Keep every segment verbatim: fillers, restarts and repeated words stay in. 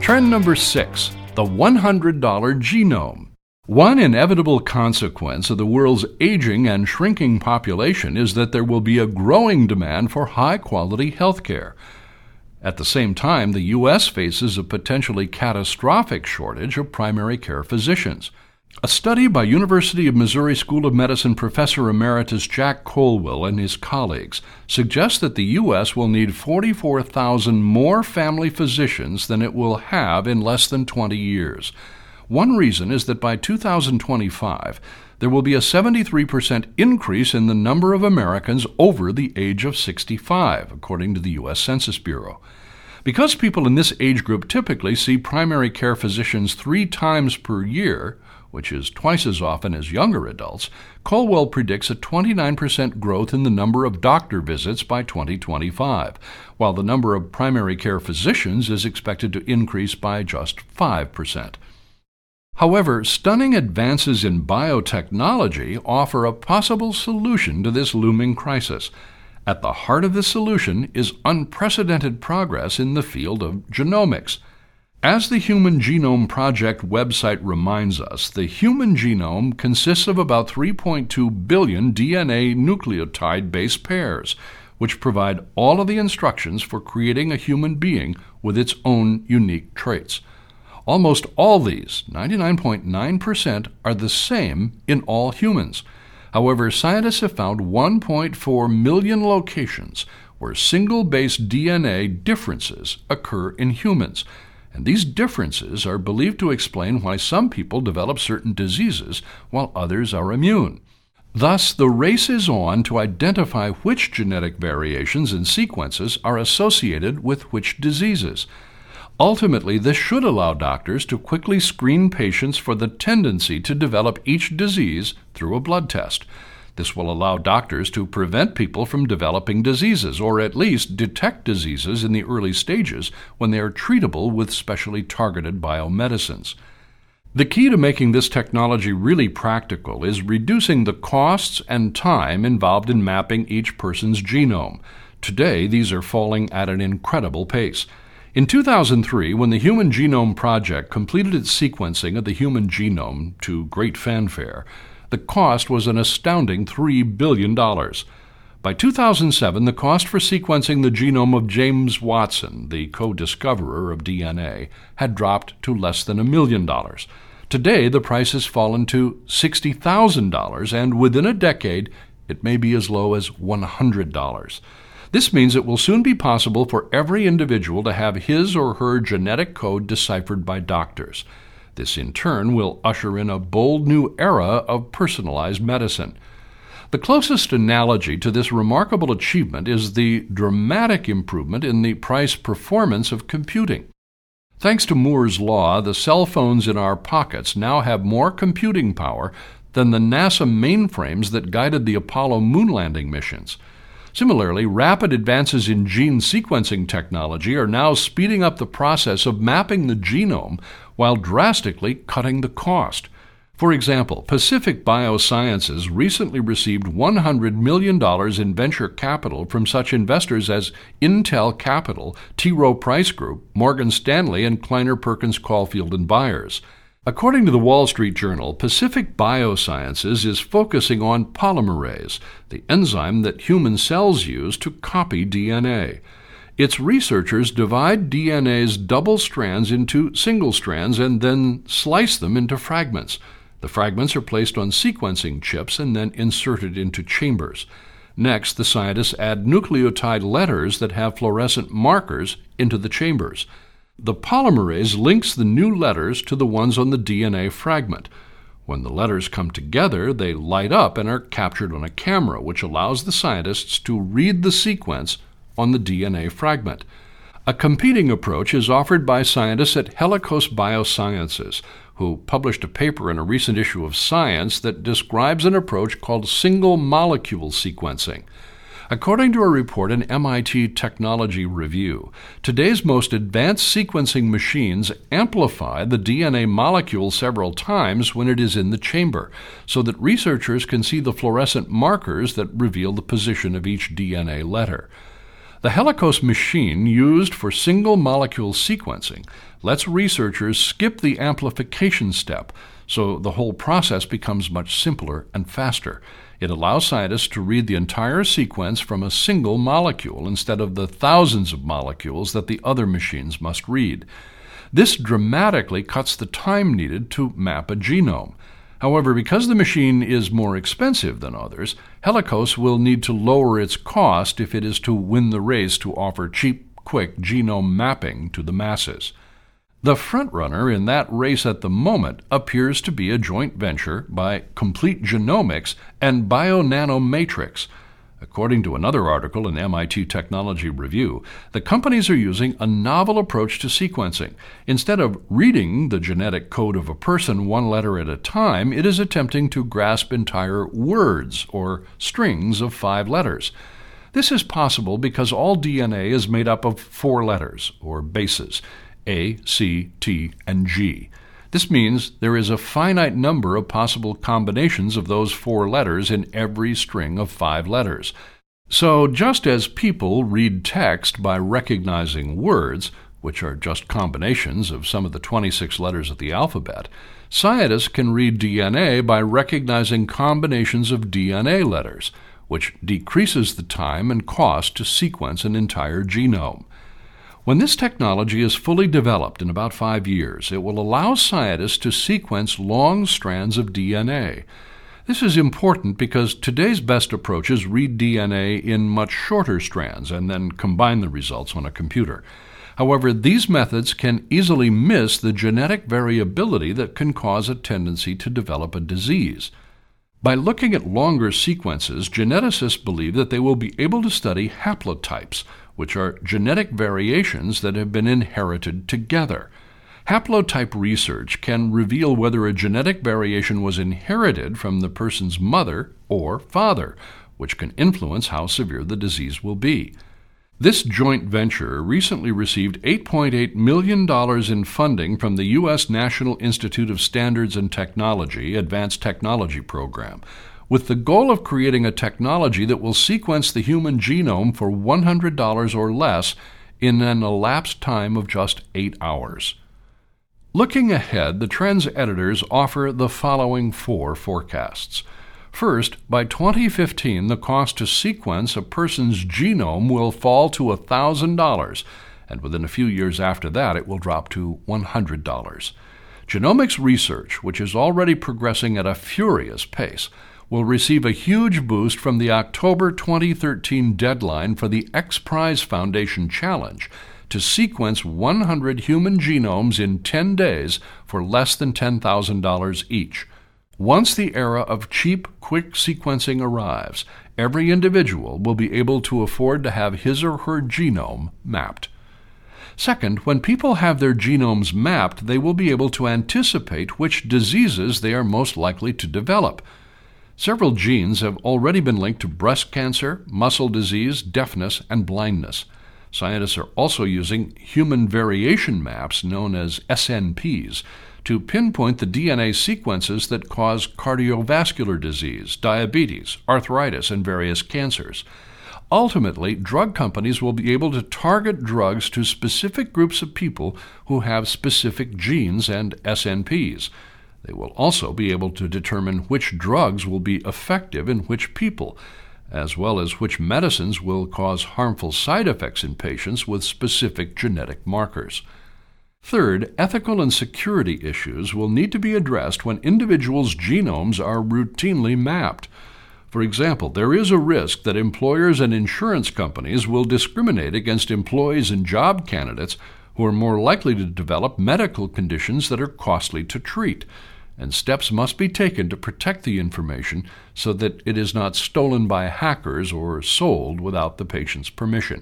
Trend number six, the one hundred dollar genome. One inevitable consequence of the world's aging and shrinking population is that there will be a growing demand for high-quality health care. At the same time, the U S faces a potentially catastrophic shortage of primary care physicians. A study by University of Missouri School of Medicine Professor Emeritus Jack Colwell and his colleagues suggests that the U S will need forty-four thousand more family physicians than it will have in less than twenty years. One reason is that by two thousand twenty-five, there will be a seventy-three percent increase in the number of Americans over the age of sixty-five, according to the U S Census Bureau. Because people in this age group typically see primary care physicians three times per year, which is twice as often as younger adults, Colwell predicts a twenty-nine percent growth in the number of doctor visits by twenty twenty-five, while the number of primary care physicians is expected to increase by just five percent. However, stunning advances in biotechnology offer a possible solution to this looming crisis. At the heart of the solution is unprecedented progress in the field of genomics. As the Human Genome Project website reminds us, the human genome consists of about three point two billion D N A nucleotide base pairs, which provide all of the instructions for creating a human being with its own unique traits. Almost all these, ninety-nine point nine percent, are the same in all humans. However, scientists have found one point four million locations where single-base D N A differences occur in humans, and these differences are believed to explain why some people develop certain diseases while others are immune. Thus, the race is on to identify which genetic variations and sequences are associated with which diseases. Ultimately, this should allow doctors to quickly screen patients for the tendency to develop each disease through a blood test. This will allow doctors to prevent people from developing diseases, or at least detect diseases in the early stages when they are treatable with specially targeted biomedicines. The key to making this technology really practical is reducing the costs and time involved in mapping each person's genome. Today, these are falling at an incredible pace. In two thousand three, when the Human Genome Project completed its sequencing of the human genome to great fanfare, the cost was an astounding three billion dollars. By two thousand seven, the cost for sequencing the genome of James Watson, the co-discoverer of D N A, had dropped to less than a million dollars. Today, the price has fallen to sixty thousand dollars, and within a decade, it may be as low as one hundred dollars. This means it will soon be possible for every individual to have his or her genetic code deciphered by doctors. This, in turn, will usher in a bold new era of personalized medicine. The closest analogy to this remarkable achievement is the dramatic improvement in the price-performance of computing. Thanks to Moore's law, the cell phones in our pockets now have more computing power than the NASA mainframes that guided the Apollo moon landing missions. Similarly, rapid advances in gene sequencing technology are now speeding up the process of mapping the genome while drastically cutting the cost. For example, Pacific Biosciences recently received one hundred million dollars in venture capital from such investors as Intel Capital, T. Rowe Price Group, Morgan Stanley, and Kleiner Perkins Caulfield and Byers. According to the Wall Street Journal, Pacific Biosciences is focusing on polymerase, the enzyme that human cells use to copy D N A. Its researchers divide D N A's double strands into single strands and then slice them into fragments. The fragments are placed on sequencing chips and then inserted into chambers. Next, the scientists add nucleotide letters that have fluorescent markers into the chambers. The polymerase links the new letters to the ones on the D N A fragment. When the letters come together, they light up and are captured on a camera, which allows the scientists to read the sequence on the D N A fragment. A competing approach is offered by scientists at Helicos Biosciences, who published a paper in a recent issue of Science that describes an approach called single-molecule sequencing. According to a report in M I T Technology Review, today's most advanced sequencing machines amplify the D N A molecule several times when it is in the chamber, so that researchers can see the fluorescent markers that reveal the position of each D N A letter. The Helicos machine used for single-molecule sequencing lets researchers skip the amplification step, so the whole process becomes much simpler and faster. It allows scientists to read the entire sequence from a single molecule instead of the thousands of molecules that the other machines must read. This dramatically cuts the time needed to map a genome. However, because the machine is more expensive than others, Helicos will need to lower its cost if it is to win the race to offer cheap, quick genome mapping to the masses. The frontrunner in that race at the moment appears to be a joint venture by Complete Genomics and Bionanomatrix. According to another article in M I T Technology Review, the companies are using a novel approach to sequencing. Instead of reading the genetic code of a person one letter at a time, it is attempting to grasp entire words or strings of five letters. This is possible because all D N A is made up of four letters, or bases, A, C, T, and G. This means there is a finite number of possible combinations of those four letters in every string of five letters. So just as people read text by recognizing words, which are just combinations of some of the twenty-six letters of the alphabet, scientists can read D N A by recognizing combinations of D N A letters, which decreases the time and cost to sequence an entire genome. When this technology is fully developed in about five years, it will allow scientists to sequence long strands of D N A. This is important because today's best approaches read D N A in much shorter strands and then combine the results on a computer. However, these methods can easily miss the genetic variability that can cause a tendency to develop a disease. By looking at longer sequences, geneticists believe that they will be able to study haplotypes, which are genetic variations that have been inherited together. Haplotype research can reveal whether a genetic variation was inherited from the person's mother or father, which can influence how severe the disease will be. This joint venture recently received eight point eight million dollars in funding from the U S National Institute of Standards and Technology Advanced Technology Program, with the goal of creating a technology that will sequence the human genome for one hundred dollars or less in an elapsed time of just eight hours. Looking ahead, the Trends editors offer the following four forecasts. First, by twenty fifteen, the cost to sequence a person's genome will fall to one thousand dollars, and within a few years after that, it will drop to one hundred dollars. Genomics research, which is already progressing at a furious pace, will receive a huge boost from the October twenty thirteen deadline for the X Prize Foundation Challenge to sequence one hundred human genomes in ten days for less than ten thousand dollars each. Once the era of cheap, quick sequencing arrives, every individual will be able to afford to have his or her genome mapped. Second, when people have their genomes mapped, they will be able to anticipate which diseases they are most likely to develop. Several genes have already been linked to breast cancer, muscle disease, deafness, and blindness. Scientists are also using human variation maps, known as S N Ps, to pinpoint the D N A sequences that cause cardiovascular disease, diabetes, arthritis, and various cancers. Ultimately, drug companies will be able to target drugs to specific groups of people who have specific genes and S N Ps. They will also be able to determine which drugs will be effective in which people, as well as which medicines will cause harmful side effects in patients with specific genetic markers. Third, ethical and security issues will need to be addressed when individuals' genomes are routinely mapped. For example, there is a risk that employers and insurance companies will discriminate against employees and job candidates who are more likely to develop medical conditions that are costly to treat, and steps must be taken to protect the information so that it is not stolen by hackers or sold without the patient's permission.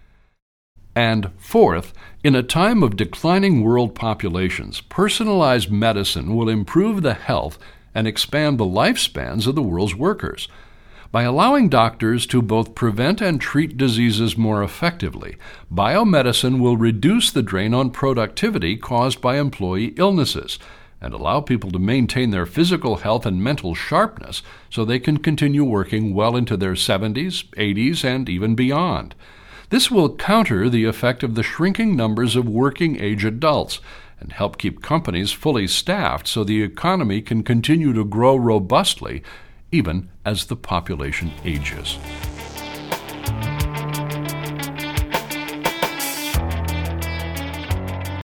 And fourth, in a time of declining world populations, personalized medicine will improve the health and expand the lifespans of the world's workers. By allowing doctors to both prevent and treat diseases more effectively, biomedicine will reduce the drain on productivity caused by employee illnesses and allow people to maintain their physical health and mental sharpness so they can continue working well into their seventies, eighties, and even beyond. This will counter the effect of the shrinking numbers of working-age adults and help keep companies fully staffed so the economy can continue to grow robustly even as the population ages.